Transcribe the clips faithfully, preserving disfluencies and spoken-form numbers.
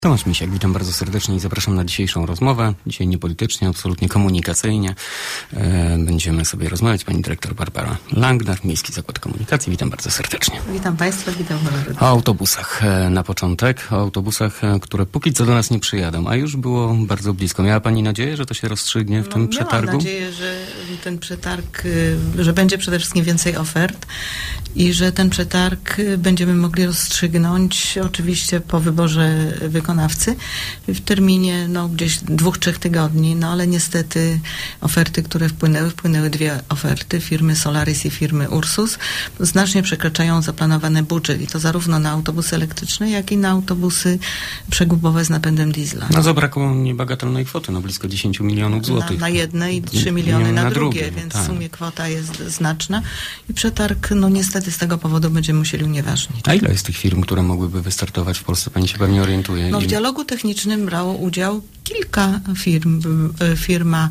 Tomasz Misiak, witam bardzo serdecznie i zapraszam na dzisiejszą rozmowę. Dzisiaj nie politycznie, absolutnie komunikacyjnie. E, będziemy sobie rozmawiać. Pani dyrektor Barbara Langner, Miejski Zakład Komunikacji. Witam bardzo serdecznie. Witam Państwa, witam Pana. O autobusach e, na początek. O autobusach, e, które póki co do nas nie przyjadą, a już było bardzo blisko. Miała Pani nadzieję, że to się rozstrzygnie w no, tym przetargu? Miałam nadzieję, że ten przetarg, że będzie przede wszystkim więcej ofert i że ten przetarg będziemy mogli rozstrzygnąć oczywiście po wyborze wykonawcy w terminie no, gdzieś dwóch, trzech tygodni, no ale niestety oferty, które wpłynęły, wpłynęły dwie oferty, firmy Solaris i firmy Ursus, znacznie przekraczają zaplanowany budżet i to zarówno na autobusy elektryczne, jak i na autobusy przegubowe z napędem diesla. No zabrakło niebagatelnej kwoty, no blisko dziesięć milionów złotych. Na, na jedne i trzy miliony na, na drugie, drugie, więc tak. W sumie kwota jest znaczna i przetarg, no niestety z tego powodu będziemy musieli unieważnić. A ile jest tych firm, które mogłyby wystartować w Polsce? Pani się pewnie orientuje. No w dialogu technicznym brało udział kilka firm. Firma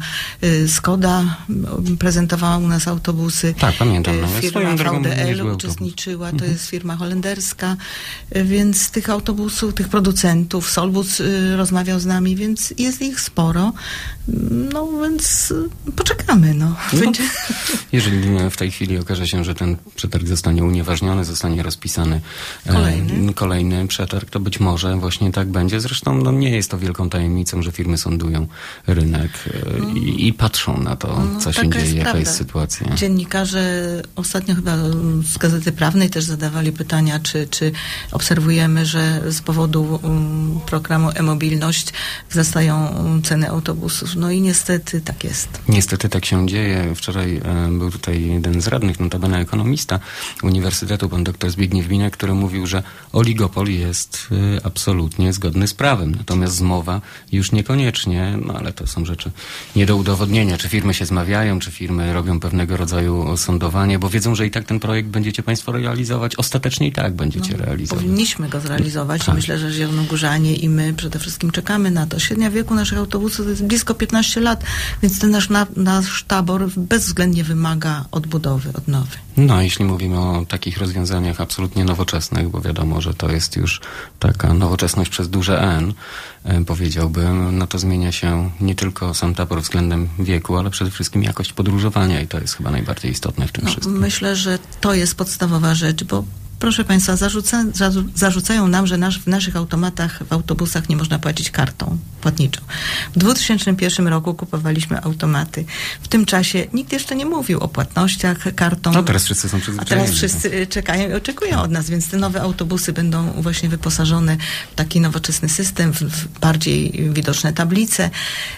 Skoda prezentowała u nas autobusy. Tak, pamiętam. Nawet. Firma V D L uczestniczyła, to mhm. jest firma holenderska, więc tych autobusów, tych producentów, Solbus rozmawiał z nami, więc jest ich sporo. No więc poczekamy. No. Będzie... No, jeżeli w tej chwili okaże się, że ten przetarg zostanie unieważniony, zostanie rozpisany kolejny, e, kolejny przetarg, to być może właśnie tak będzie. Zresztą no, nie jest to wielką tajemnicą, że firmy sądują rynek e, no. i, i patrzą na to, no, co się dzieje, jest jaka prawda. Jest sytuacja. Dziennikarze ostatnio chyba z Gazety Prawnej też zadawali pytania, czy, czy obserwujemy, że z powodu um, programu e-mobilność wzrastają ceny autobusów. No i niestety tak jest. Niestety tak się dzieje. Wczoraj e, był tutaj jeden z radnych, notabene ekonomista Uniwersytetu, pan dr Zbigniew Binek, który mówił, że oligopol jest e, absolutnie zgodny z prawem. Natomiast zmowa już niekoniecznie, no ale to są rzeczy nie do udowodnienia. Czy firmy się zmawiają, czy firmy robią pewnego rodzaju sądowanie, bo wiedzą, że i tak ten projekt będziecie Państwo realizować. Ostatecznie i tak będziecie no, realizować. Powinniśmy go zrealizować tak. i myślę, że Zielonogórzanie i my przede wszystkim czekamy na to. Średnia wieku naszych autobusów to jest blisko piętnaście lat, więc ten nasz, na, nasz tabor bezwzględnie wymaga odbudowy, odnowy. No, jeśli mówimy o takich rozwiązaniach absolutnie nowoczesnych, bo wiadomo, że to jest już taka nowoczesność przez duże N, powiedziałbym, no to zmienia się nie tylko sam tabor względem wieku, ale przede wszystkim jakość podróżowania i to jest chyba najbardziej istotne w tym no, wszystkim. Myślę, że to jest podstawowa rzecz, bo proszę Państwa, zarzuca, zarzucają nam, że nasz, w naszych automatach, w autobusach nie można płacić kartą płatniczą. W dwa tysiące pierwszym roku kupowaliśmy automaty. W tym czasie nikt jeszcze nie mówił o płatnościach kartą. No teraz wszyscy są przyzwyczajeni. A teraz wszyscy czekają i oczekują od nas, więc te nowe autobusy będą właśnie wyposażone w taki nowoczesny system, w, w bardziej widoczne tablice,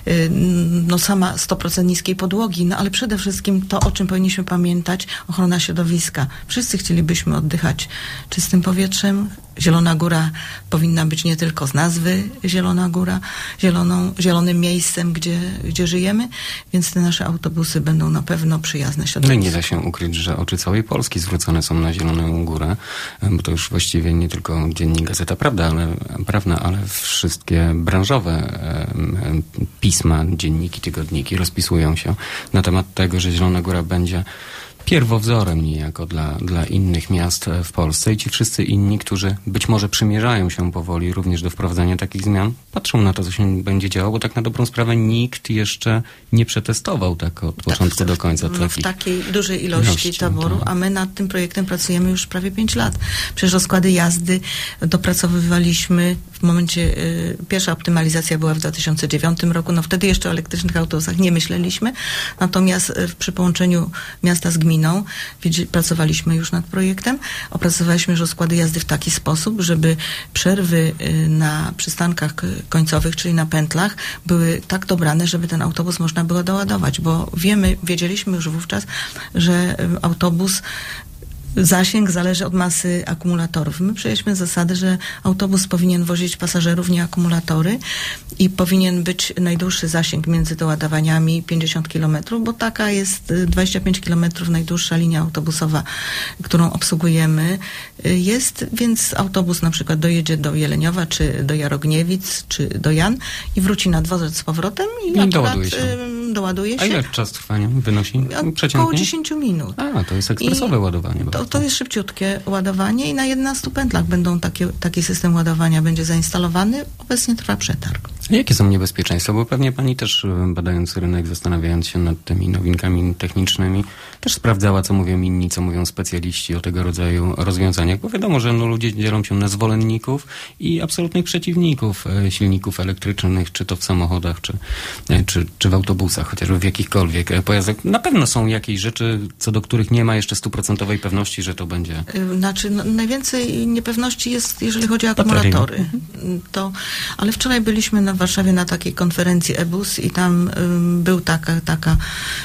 no sama sto procent niskiej podłogi, no ale przede wszystkim to, o czym powinniśmy pamiętać, ochrona środowiska. Wszyscy chcielibyśmy oddychać czystym powietrzem. Zielona Góra powinna być nie tylko z nazwy Zielona Góra, zieloną, zielonym miejscem, gdzie, gdzie żyjemy, więc te nasze autobusy będą na pewno przyjazne środowisku. No i nie da się ukryć, że oczy całej Polski zwrócone są na Zieloną Górę, bo to już właściwie nie tylko Dziennik Gazeta Prawda, ale, Prawna, ale wszystkie branżowe e, pisma, dzienniki, tygodniki rozpisują się na temat tego, że Zielona Góra będzie pierwowzorem niejako dla, dla innych miast w Polsce i ci wszyscy inni, którzy być może przymierzają się powoli również do wprowadzania takich zmian, patrzą na to, co się będzie działo, bo tak na dobrą sprawę nikt jeszcze nie przetestował tak od początku tak, do końca. No, w takiej dużej ilości, ilości taboru, tak. A my nad tym projektem pracujemy już prawie pięć lat. Przecież rozkłady jazdy dopracowywaliśmy w momencie, y, pierwsza optymalizacja była w dwa tysiące dziewiątym roku, no wtedy jeszcze o elektrycznych autobusach nie myśleliśmy, natomiast y, przy połączeniu miasta z gminą pracowaliśmy już nad projektem, opracowaliśmy już rozkłady jazdy w taki sposób, żeby przerwy na przystankach końcowych, czyli na pętlach, były tak dobrane, żeby ten autobus można było doładować, bo wiemy, wiedzieliśmy już wówczas, że autobus zasięg zależy od masy akumulatorów. My przyjęliśmy zasadę, że autobus powinien wozić pasażerów, nie akumulatory i powinien być najdłuższy zasięg między doładowaniami pięćdziesiąt kilometrów, bo taka jest dwadzieścia pięć kilometrów najdłuższa linia autobusowa, którą obsługujemy jest, więc autobus na przykład dojedzie do Jeleniowa, czy do Jarogniewic, czy do Jan i wróci na dworzec z powrotem i, I akurat doładuje się. A ile czas trwania wynosi przeciętnie? Około dziesięć minut. A, to jest ekspresowe I ładowanie. To, to jest szybciutkie ładowanie i na jedenastu pętlach będą takie, taki system ładowania będzie zainstalowany. Obecnie trwa przetarg. A jakie są niebezpieczeństwa? Bo pewnie pani też, badając rynek, zastanawiając się nad tymi nowinkami technicznymi, też sprawdzała, co mówią inni, co mówią specjaliści o tego rodzaju rozwiązaniach. Bo wiadomo, że no, ludzie dzielą się na zwolenników i absolutnych przeciwników silników elektrycznych, czy to w samochodach, czy, czy, czy w autobusach, chociażby w jakichkolwiek pojazdach. Na pewno są jakieś rzeczy, co do których nie ma jeszcze stuprocentowej pewności, że to będzie... Znaczy, no, najwięcej niepewności jest, jeżeli chodzi o akumulatory. To, ale wczoraj byliśmy na, w Warszawie na takiej konferencji E B U S i tam um, był taka, taka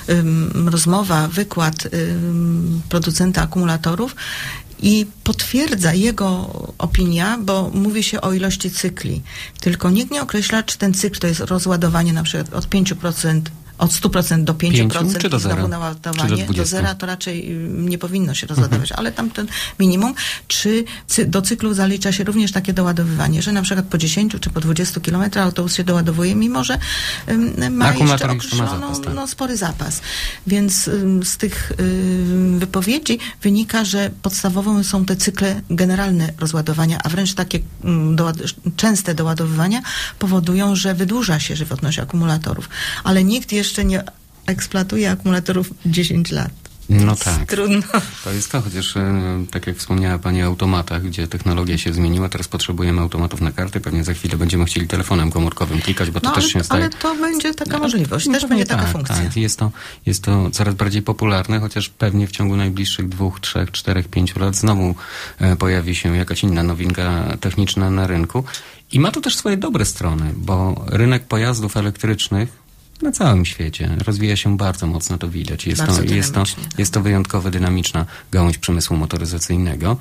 um, rozmowa, wykład um, producenta akumulatorów i potwierdza jego opinia, bo mówi się o ilości cykli. Tylko nikt nie określa, czy ten cykl to jest rozładowanie na przykład od pięć procent od stu procent do pięciu procent czy do zera? Znowu naładowanie. Do, do zera to raczej nie powinno się rozładować, mhm. ale tam ten minimum. Czy cy, do cyklu zalicza się również takie doładowywanie, że na przykład po dziesięciu czy po dwudziestu kilometrach autobus się doładowuje, mimo że um, ma jeszcze określoną zapas, tak. no, spory zapas. Więc um, z tych um, wypowiedzi wynika, że podstawową są te cykle generalne rozładowania, a wręcz takie um, doład- częste doładowywania powodują, że wydłuża się żywotność akumulatorów. Ale nikt jeszcze jeszcze nie eksploatuje akumulatorów dziesięć lat. No tak. Trudno. To jest to, chociaż tak jak wspomniała pani o automatach, gdzie technologia się zmieniła, teraz potrzebujemy automatów na karty, pewnie za chwilę będziemy chcieli telefonem komórkowym klikać, bo to no, też się staje... Ale to będzie taka możliwość, no, też będzie taka tak, funkcja. Tak. Jest to, jest to coraz bardziej popularne, chociaż pewnie w ciągu najbliższych dwóch, trzech, czterech, pięciu lat znowu e, pojawi się jakaś inna nowinka techniczna na rynku. I ma to też swoje dobre strony, bo rynek pojazdów elektrycznych na całym świecie rozwija się bardzo mocno, to widać. Jest, to, jest, to, jest to wyjątkowo dynamiczna gałąź przemysłu motoryzacyjnego.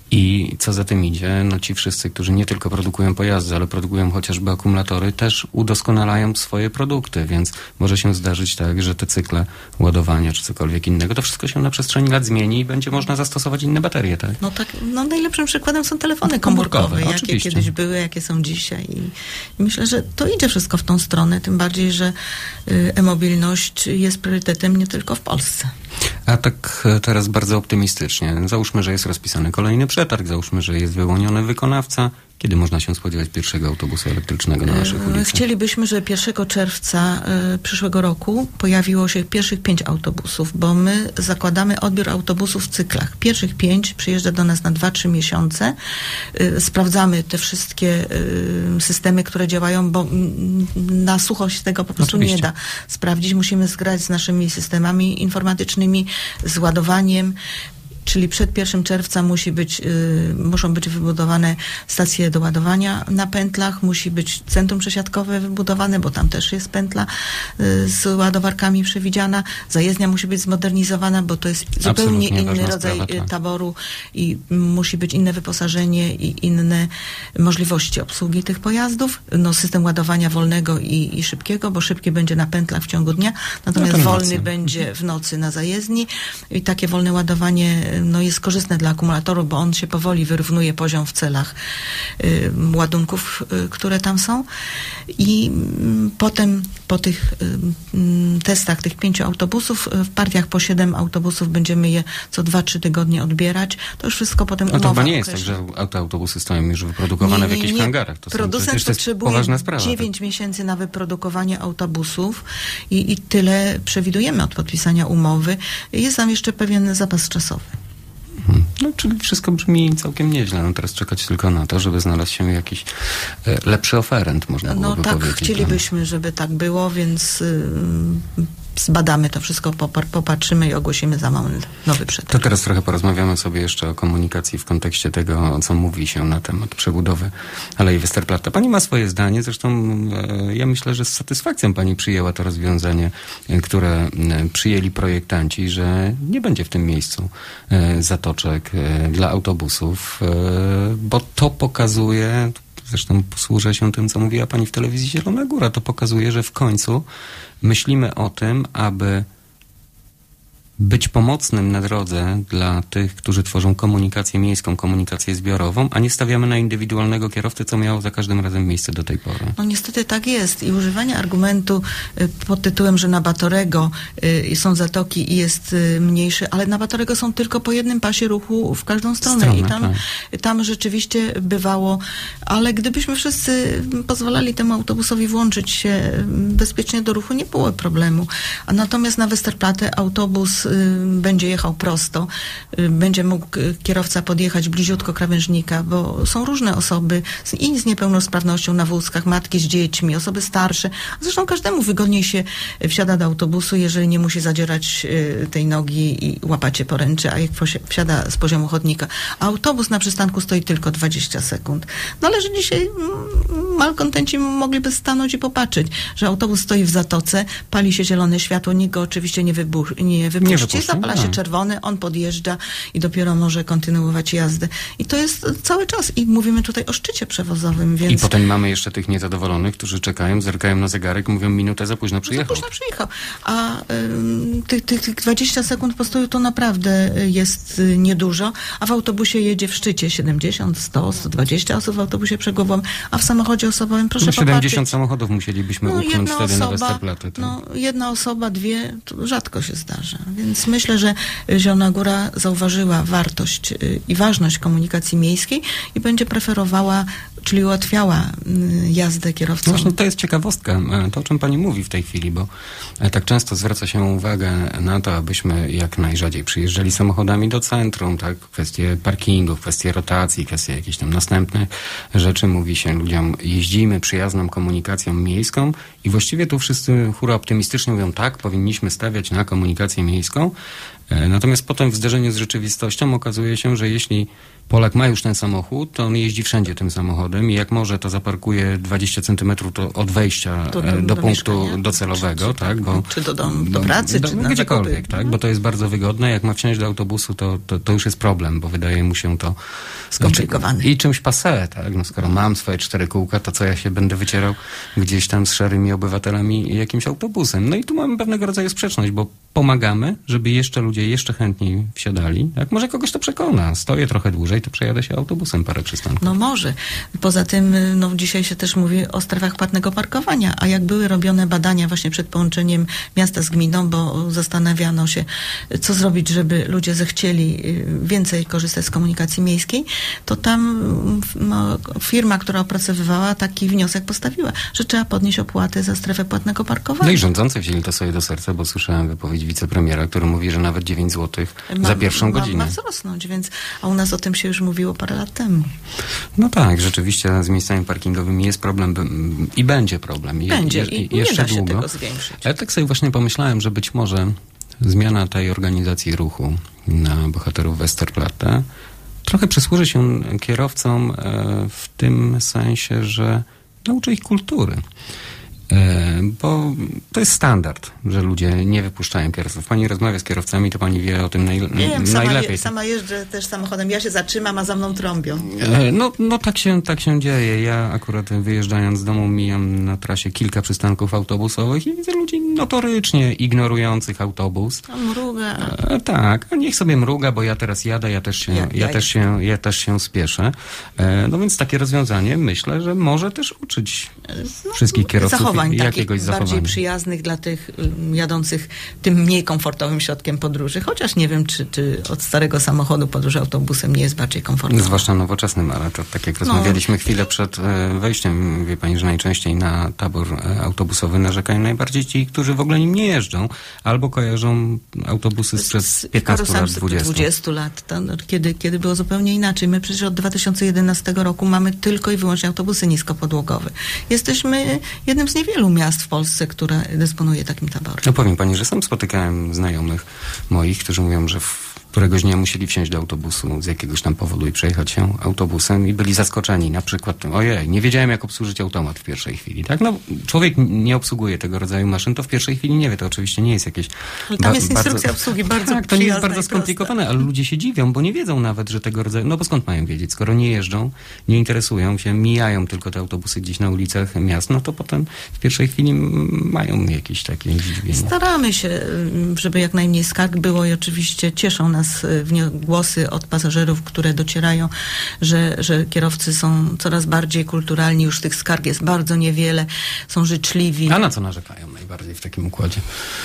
I co za tym idzie, no ci wszyscy, którzy nie tylko produkują pojazdy, ale produkują chociażby akumulatory, też udoskonalają swoje produkty, więc może się zdarzyć tak, że te cykle ładowania czy cokolwiek innego, to wszystko się na przestrzeni lat zmieni i będzie można zastosować inne baterie, tak? No tak, no najlepszym przykładem są telefony komórkowe, komórkowe jakie oczywiście. kiedyś były, jakie są dzisiaj. I, I myślę, że to idzie wszystko w tą stronę, tym bardziej, że y, e-mobilność jest priorytetem nie tylko w Polsce. A tak teraz bardzo optymistycznie. Załóżmy, że jest rozpisany kolejny przetarg, załóżmy, że jest wyłoniony wykonawca. Kiedy można się spodziewać pierwszego autobusu elektrycznego na naszych ulicach? Chcielibyśmy, żeby pierwszego czerwca y, przyszłego roku pojawiło się pierwszych pięć autobusów, bo my zakładamy odbiór autobusów w cyklach. Pierwszych pięć przyjeżdża do nas na dwa trzy miesiące. Y, sprawdzamy te wszystkie y, systemy, które działają, bo m, na sucho się tego po prostu Oczywiście. nie da sprawdzić. Musimy zgrać z naszymi systemami informatycznymi, z ładowaniem. Czyli przed pierwszym czerwca musi być, y, muszą być wybudowane stacje do ładowania na pętlach, musi być centrum przesiadkowe wybudowane, bo tam też jest pętla y, z ładowarkami przewidziana. Zajezdnia musi być zmodernizowana, bo to jest zupełnie inny rodzaj sprawa, tak. taboru i musi być inne wyposażenie i inne możliwości obsługi tych pojazdów. No, system ładowania wolnego i, i szybkiego, bo szybkie będzie na pętlach w ciągu dnia, natomiast no wolny będzie w nocy na zajezdni i takie wolne ładowanie no jest korzystne dla akumulatorów, bo on się powoli wyrównuje poziom w celach y, ładunków, y, które tam są. I y, potem po tych y, testach tych pięciu autobusów, w partiach po siedem autobusów będziemy je co dwa, trzy tygodnie odbierać. To już wszystko potem umowa. No to chyba nie jest tak, że te autobusy stoją już wyprodukowane nie, nie, w jakichś nie. hangarach. To Producent potrzebuje dziewięć tak. miesięcy na wyprodukowanie autobusów i, i tyle przewidujemy od podpisania umowy. Jest tam jeszcze pewien zapas czasowy. No, czyli wszystko brzmi całkiem nieźle. No teraz czekać tylko na to, żeby znalazł się jakiś e, lepszy oferent, można byłoby No tak, powiedzieć. chcielibyśmy, żeby tak było, więc y, zbadamy to wszystko, popatrzymy i ogłosimy za moment nowy przetarg. To teraz trochę porozmawiamy sobie jeszcze o komunikacji w kontekście tego, co mówi się na temat przebudowy Alei Westerplatte. Pani ma swoje zdanie, zresztą e, ja myślę, że z satysfakcją pani przyjęła to rozwiązanie, e, które e, przyjęli projektanci, że nie będzie w tym miejscu e, zatoczek e, dla autobusów, e, bo to pokazuje, zresztą posłużę się tym, co mówiła pani w telewizji Zielona Góra, to pokazuje, że w końcu myślimy o tym, aby być pomocnym na drodze dla tych, którzy tworzą komunikację miejską, komunikację zbiorową, a nie stawiamy na indywidualnego kierowcę, co miało za każdym razem miejsce do tej pory. No niestety tak jest i używanie argumentu y, pod tytułem, że na Batorego y, są zatoki i jest y, mniejszy, ale na Batorego są tylko po jednym pasie ruchu w każdą stronę, stronę i tam, tak. tam rzeczywiście bywało, ale gdybyśmy wszyscy pozwalali temu autobusowi włączyć się bezpiecznie do ruchu, nie było problemu. A natomiast na Westerplatte autobus y, będzie jechał prosto, y, będzie mógł kierowca podjechać bliziutko krawężnika, bo są różne osoby z, i z niepełnosprawnością na wózkach, matki z dziećmi, osoby starsze. Zresztą każdemu wygodniej się wsiada do autobusu, jeżeli nie musi zadzierać y, tej nogi i łapać się poręczy, a jak wsiada z poziomu chodnika. A autobus na przystanku stoi tylko dwadzieścia sekund. No ale że dzisiaj mm, malkontenci mogliby stanąć i popatrzeć, że autobus stoi w zatoce, pali się zielone światło, nikt go oczywiście nie, wybuch, nie wypuści, nie wypuści zapala no. się czerwony, on podjeżdża i dopiero może kontynuować jazdę. I to jest cały czas. I mówimy tutaj o szczycie przewozowym, więc... I potem mamy jeszcze tych niezadowolonych, którzy czekają, zerkają na zegarek, mówią minutę za późno przyjechał. Za późno przyjechał. A y, tych, tych, tych dwadzieścia sekund postoju to naprawdę jest y, niedużo, a w autobusie jedzie w szczycie siedemdziesiąt, sto, sto dwadzieścia osób w autobusie przegłowowym, a w samochodzie osobowym proszę no, siedemdziesiąt popatrzeć. samochodów musielibyśmy no, upchnąć wtedy osoba, na Westerplatte. To... No, jedna osoba, dwie, to rzadko się zdarza. Więc myślę, że Zielona Góra zauważyła wartość y, i ważność komunikacji miejskiej i będzie preferowała, czyli ułatwiała y, jazdę kierowcom. Właśnie to jest ciekawostka, to o czym pani mówi w tej chwili, bo tak często zwraca się uwagę na to, abyśmy jak najrzadziej przyjeżdżali samochodami do centrum, tak? Kwestie parkingów, kwestie rotacji, kwestie jakichś tam następnych rzeczy. Mówi się ludziom, jeździmy przyjazną komunikacją miejską i właściwie tu wszyscy hura optymistycznie mówią, tak, powinniśmy stawiać na komunikację miejską. Natomiast potem w zderzeniu z rzeczywistością okazuje się, że jeśli Polak ma już ten samochód, to on jeździ wszędzie tym samochodem i jak może, to zaparkuje dwadzieścia centymetrów to od wejścia do, do, do, do punktu docelowego, czy, czy, tak? Bo, czy do, domu, do pracy, do, czy do, na gdziekolwiek, tak? Bo to jest bardzo wygodne. Jak ma wsiąść do autobusu, to, to, to już jest problem, bo wydaje mu się to skomplikowane. I czymś passé, tak? No skoro mam swoje cztery kółka, to co ja się będę wycierał gdzieś tam z szarymi obywatelami jakimś autobusem? No i tu mamy pewnego rodzaju sprzeczność, bo pomagamy, żeby jeszcze ludzie jeszcze chętniej wsiadali. Jak może kogoś to przekona. Stoję trochę dłużej, to przejadę się autobusem parę przystanków. No może. Poza tym, no dzisiaj się też mówi o strefach płatnego parkowania, a jak były robione badania właśnie przed połączeniem miasta z gminą, bo zastanawiano się, co zrobić, żeby ludzie zechcieli więcej korzystać z komunikacji miejskiej, to tam no, firma, która opracowywała, taki wniosek postawiła, że trzeba podnieść opłaty za strefę płatnego parkowania. No i rządzący wzięli to sobie do serca, bo słyszałem wypowiedź wicepremiera, który mówi, że nawet dziewięć złotych ma, za pierwszą ma, godzinę. Ma wzrosnąć, więc, a u nas o tym się już mówiło parę lat temu. No tak, rzeczywiście z miejscami parkingowymi jest problem i będzie problem. Będzie i, i jeszcze nie da się długo. tego zwiększyć. Ale tak sobie właśnie pomyślałem, że być może zmiana tej organizacji ruchu na bohaterów Westerplatte trochę przysłuży się kierowcom w tym sensie, że nauczy ich kultury. Bo to jest standard, że ludzie nie wypuszczają kierowców. Pani rozmawia z kierowcami, to pani wie o tym naj, Wiem, najlepiej. Sama, je, sama jeżdżę też samochodem. Ja się zatrzymam, a za mną trąbią. No, no tak, się, tak się dzieje. Ja akurat wyjeżdżając z domu mijam na trasie kilka przystanków autobusowych i widzę ludzi notorycznie ignorujących autobus. A mruga. E, tak, a niech sobie mruga, bo ja teraz jadę, ja też się, ja, ja, ja też się, ja też się spieszę. E, no więc takie rozwiązanie myślę, że może też uczyć no, wszystkich kierowców zachowań jakiegoś takich zachowania. Bardziej przyjaznych dla tych um, jadących tym mniej komfortowym środkiem podróży. Chociaż nie wiem, czy, czy od starego samochodu podróż autobusem nie jest bardziej komfortowa. Zwłaszcza nowoczesnym, ale to tak jak rozmawialiśmy no. chwilę przed e, wejściem, wie pani, że najczęściej na tabor e, autobusowy narzekają najbardziej ci, którzy w ogóle nim nie jeżdżą, albo kojarzą autobusy sprzed piętnastu lat, dwudziestu. dwudziestu lat, to, no, kiedy, kiedy było zupełnie inaczej. My przecież od dwa tysiące jedenastego roku mamy tylko i wyłącznie autobusy niskopodłogowe. Jesteśmy jednym z niewielu miast w Polsce, które dysponuje takim taborem. No powiem pani, że sam spotykałem znajomych moich, którzy mówią, że w Któregoś dnia musieli wsiąść do autobusu z jakiegoś tam powodu i przejechać się autobusem i byli zaskoczeni na przykład tym, ojej, nie wiedziałem jak obsłużyć automat w pierwszej chwili, tak? No, człowiek nie obsługuje tego rodzaju maszyn, to w pierwszej chwili nie wie, to oczywiście nie jest jakieś... Ale tam jest instrukcja bardzo, obsługi bardzo tak, to nie jest bardzo skomplikowane, ale ludzie się dziwią, bo nie wiedzą nawet, że tego rodzaju... No bo skąd mają wiedzieć? Skoro nie jeżdżą, nie interesują się, mijają tylko te autobusy gdzieś na ulicach miast, no to potem w pierwszej chwili mają jakieś takie zdziwienie. Staramy się, żeby jak najmniej skarg było i oczywiście cieszą nas głosy od pasażerów, które docierają, że, że kierowcy są coraz bardziej kulturalni, już tych skarg jest bardzo niewiele, są życzliwi. A na co narzekają najbardziej w takim układzie?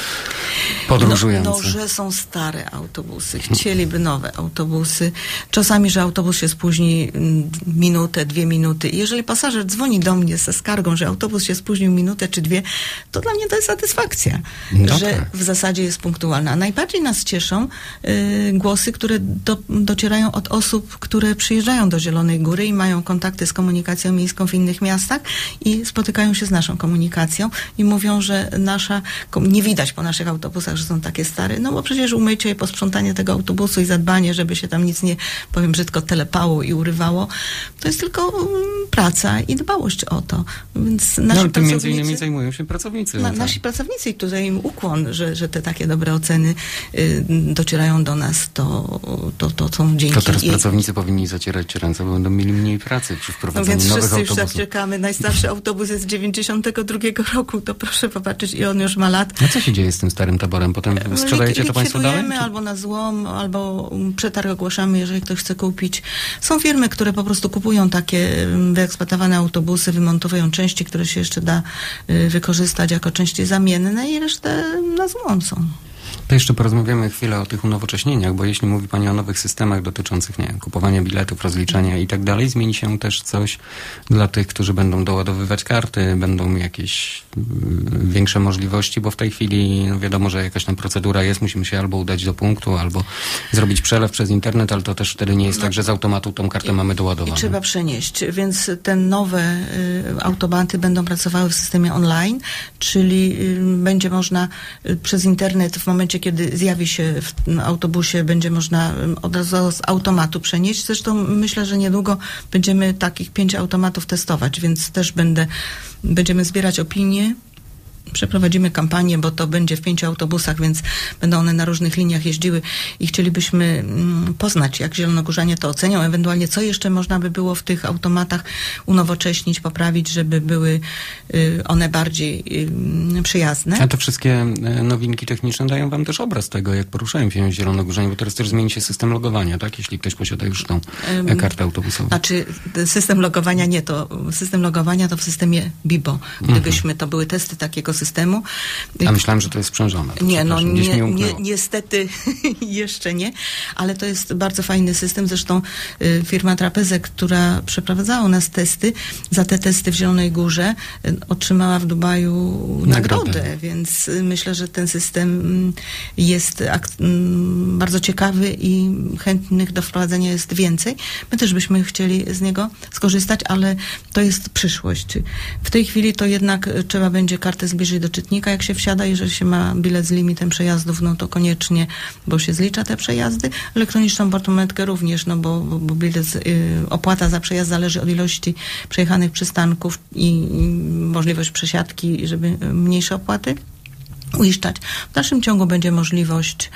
Podróżujący. No, no, że są stare autobusy. Chcieliby nowe autobusy. Czasami, że autobus się spóźni minutę, dwie minuty. I jeżeli pasażer dzwoni do mnie ze skargą, że autobus się spóźnił minutę czy dwie, to dla mnie to jest satysfakcja, no że tak. w zasadzie jest punktualna. A najbardziej nas cieszą y, głosy, które do, docierają od osób, które przyjeżdżają do Zielonej Góry i mają kontakty z komunikacją miejską w innych miastach i spotykają się z naszą komunikacją i mówią, że nasza, nie widać po naszych autobusach, że są takie stare, no bo przecież umycie i posprzątanie tego autobusu i zadbanie, żeby się tam nic nie, powiem brzydko, telepało i urywało, to jest tylko um, praca i dbałość o to. Więc nasi no, tym między innymi zajmują się pracownicy. Na, nasi pracownicy i tutaj im ukłon, że, że te takie dobre oceny y, docierają do nas, to, to, to są dzięki... To teraz i... pracownicy powinni zacierać ręce, bo będą mieli mniej pracy przy wprowadzeniu no więc nowych wszyscy autobusów. już tak czekamy. Najstarszy autobus jest z dziewięćdziesiątego drugiego roku, to proszę popatrzeć i on już ma lat. A co się dzieje z tym starym taborem? Potem sprzedajecie to państwo dalej? Czy... albo na złom, albo przetarg ogłaszamy, jeżeli ktoś chce kupić. Są firmy, które po prostu kupują takie wyeksploatowane autobusy, wymontowują części, które się jeszcze da y, wykorzystać jako części zamienne i resztę na złom są. To jeszcze porozmawiamy chwilę o tych unowocześnieniach, bo jeśli mówi Pani o nowych systemach dotyczących, nie wiem, kupowania biletów, rozliczania i tak dalej, zmieni się też coś dla tych, którzy będą doładowywać karty, będą jakieś y, większe możliwości, bo w tej chwili no wiadomo, że jakaś tam procedura jest, musimy się albo udać do punktu, albo zrobić przelew przez internet, ale to też wtedy nie jest no, tak, że z automatu tą kartę i, mamy doładowaną. I trzeba przenieść, więc te nowe y, automaty będą pracowały w systemie online, czyli y, będzie można y, przez internet w momencie, kiedy zjawi się w autobusie, będzie można od razu z automatu przenieść. Zresztą myślę, że niedługo będziemy takich pięć automatów testować, więc też będę, będziemy zbierać opinie. Przeprowadzimy kampanię, bo to będzie w pięciu autobusach, więc będą one na różnych liniach jeździły i chcielibyśmy mm, poznać, jak zielonogórzanie to ocenią, ewentualnie co jeszcze można by było w tych automatach unowocześnić, poprawić, żeby były y, one bardziej y, przyjazne. A te wszystkie nowinki techniczne dają Wam też obraz tego, jak poruszają się zielonogórzanie, bo teraz też zmieni się system logowania, tak? Jeśli ktoś posiada już tą um, kartę autobusową. Znaczy, system logowania nie, to system logowania to w systemie Bibo. Gdybyśmy, to były testy takiego systemu. A myślałem, że to jest sprzężone. To nie, no nie, nie, niestety jeszcze nie, ale to jest bardzo fajny system. Zresztą y, firma Trapezek, która przeprowadzała u nas testy, za te testy w Zielonej Górze y, otrzymała w Dubaju nagrodę, nagrodę więc y, myślę, że ten system y, jest ak- y, bardzo ciekawy i chętnych do wprowadzenia jest więcej. My też byśmy chcieli z niego skorzystać, ale to jest przyszłość. W tej chwili to jednak y, trzeba będzie kartę zbliżyć do czytnika, jak się wsiada, jeżeli się ma bilet z limitem przejazdów, no to koniecznie, bo się zlicza te przejazdy. Elektroniczną portmonetkę również, no bo, bo, bo bilet, y, opłata za przejazd zależy od ilości przejechanych przystanków i, i możliwość przesiadki, żeby mniejsze opłaty uiszczać. W dalszym ciągu będzie możliwość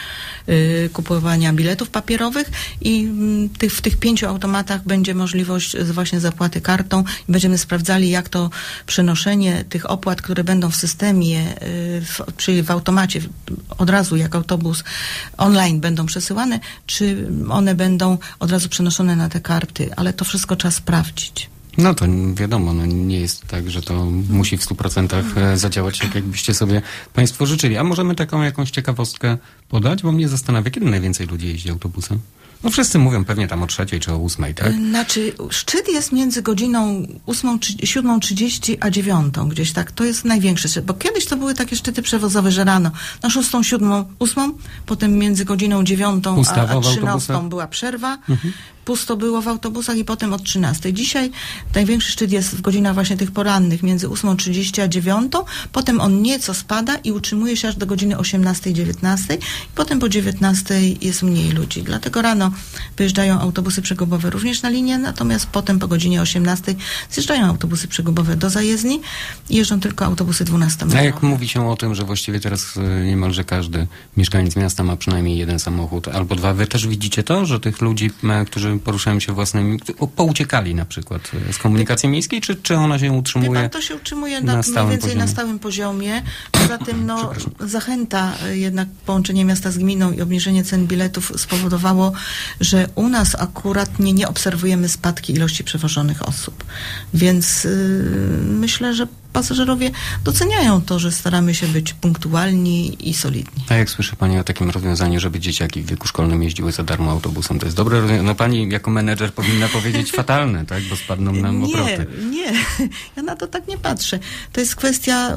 y, kupowania biletów papierowych i y, tych, w tych pięciu automatach będzie możliwość właśnie zapłaty kartą i będziemy sprawdzali, jak to przenoszenie tych opłat, które będą w systemie, y, w, czyli w automacie od razu jak autobus online będą przesyłane, czy one będą od razu przenoszone na te karty, ale to wszystko trzeba sprawdzić. No to wiadomo, no nie jest tak, że to musi w stu procentach zadziałać tak, jakbyście sobie Państwo życzyli. A możemy taką jakąś ciekawostkę podać? Bo mnie zastanawia, kiedy najwięcej ludzi jeździ autobusem? No wszyscy mówią pewnie tam o trzeciej czy o ósmej, tak? Znaczy, szczyt jest między godziną ósmą, siódmą trzydzieści a dziewiątą gdzieś tak. To jest największy szczyt, bo kiedyś to były takie szczyty przewozowe, że rano na szóstą, siódmą, ósmą, potem między godziną dziewiątą a, a trzynastą była przerwa. Mhm. Pusto było w autobusach i potem od trzynastej. Dzisiaj największy szczyt jest w godzinach właśnie tych porannych, między ósmą trzydzieści a dziewiątą. Potem on nieco spada i utrzymuje się aż do godziny osiemnastej, dziewiętnastej. I potem po dziewiętnastej jest mniej ludzi. Dlatego rano wyjeżdżają autobusy przegubowe również na linię, natomiast potem po godzinie osiemnastej zjeżdżają autobusy przegubowe do zajezdni i jeżdżą tylko autobusy dwunastominutowe. A jak mówi się o tym, że właściwie teraz niemalże każdy mieszkaniec miasta ma przynajmniej jeden samochód albo dwa. Wy też widzicie to, że tych ludzi, którzy poruszają się własnymi, pouciekali na przykład z komunikacji miejskiej, czy, czy ona się utrzymuje? Pan, to się utrzymuje na, na mniej więcej poziomie. na stałym poziomie. Poza tym no, zachęta jednak połączenie miasta z gminą i obniżenie cen biletów spowodowało, że u nas akurat nie, nie obserwujemy spadki ilości przewożonych osób. Więc yy, myślę, że pasażerowie doceniają to, że staramy się być punktualni i solidni. A jak słyszy Pani o takim rozwiązaniu, żeby dzieciaki w wieku szkolnym jeździły za darmo autobusem? To jest dobre rozwiązanie. No Pani jako menedżer powinna powiedzieć fatalne, tak? Bo spadną nam obroty. Nie, nie. Ja na to tak nie patrzę. To jest kwestia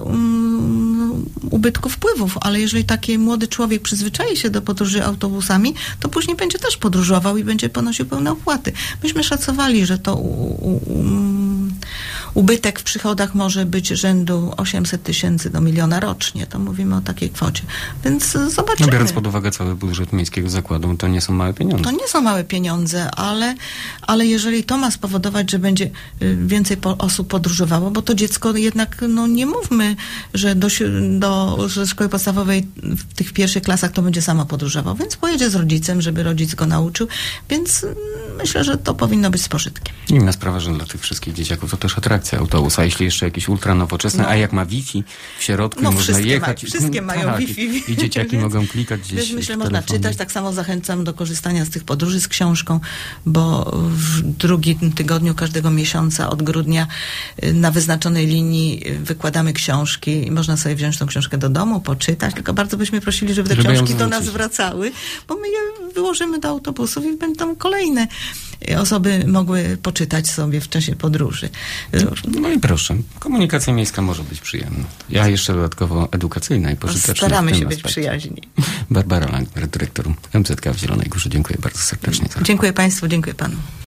um, ubytku wpływów, ale jeżeli taki młody człowiek przyzwyczai się do podróży autobusami, to później będzie też podróżował i będzie ponosił pełne opłaty. Myśmy szacowali, że to u, u, um, ubytek w przychodach może być rzędu osiemset tysięcy do miliona rocznie. To mówimy o takiej kwocie. Więc zobaczymy. No, biorąc pod uwagę cały budżet miejskiego zakładu, to nie są małe pieniądze. To nie są małe pieniądze, ale, ale jeżeli to ma spowodować, że będzie więcej po, osób podróżowało, bo to dziecko jednak, no nie mówmy, że do, do że szkoły podstawowej w tych pierwszych klasach to będzie samo podróżował, więc pojedzie z rodzicem, żeby rodzic go nauczył, więc myślę, że to powinno być z pożytkiem. Inna sprawa, że dla tych wszystkich dzieciaków to też atrakcja autobus, a jeśli jeszcze jakiś ultra nowoczesny, no. A jak ma Wi-Fi w środku no, i można jechać. Ma, wszystkie mają tak, Wi-Fi. I dzieciaki mogą klikać gdzieś. Więc myślę, można czytać. Tak samo zachęcam do korzystania z tych podróży z książką, bo w drugim tygodniu każdego miesiąca od grudnia na wyznaczonej linii wykładamy książki i można sobie wziąć tą książkę do domu, poczytać, tylko bardzo byśmy prosili, żeby te żeby książki do nas wracały, bo my je wyłożymy do autobusów i będą kolejne osoby mogły poczytać sobie w czasie podróży. No i proszę, komunikacja miejska może być przyjemna. Ja jeszcze dodatkowo edukacyjna i pożyteczna. Staramy się aspekcie. być przyjaźni. Barbara Langner, dyrektor M Z K w Zielonej Górze. Dziękuję bardzo serdecznie. Dziękuję Państwu, dziękuję Panu.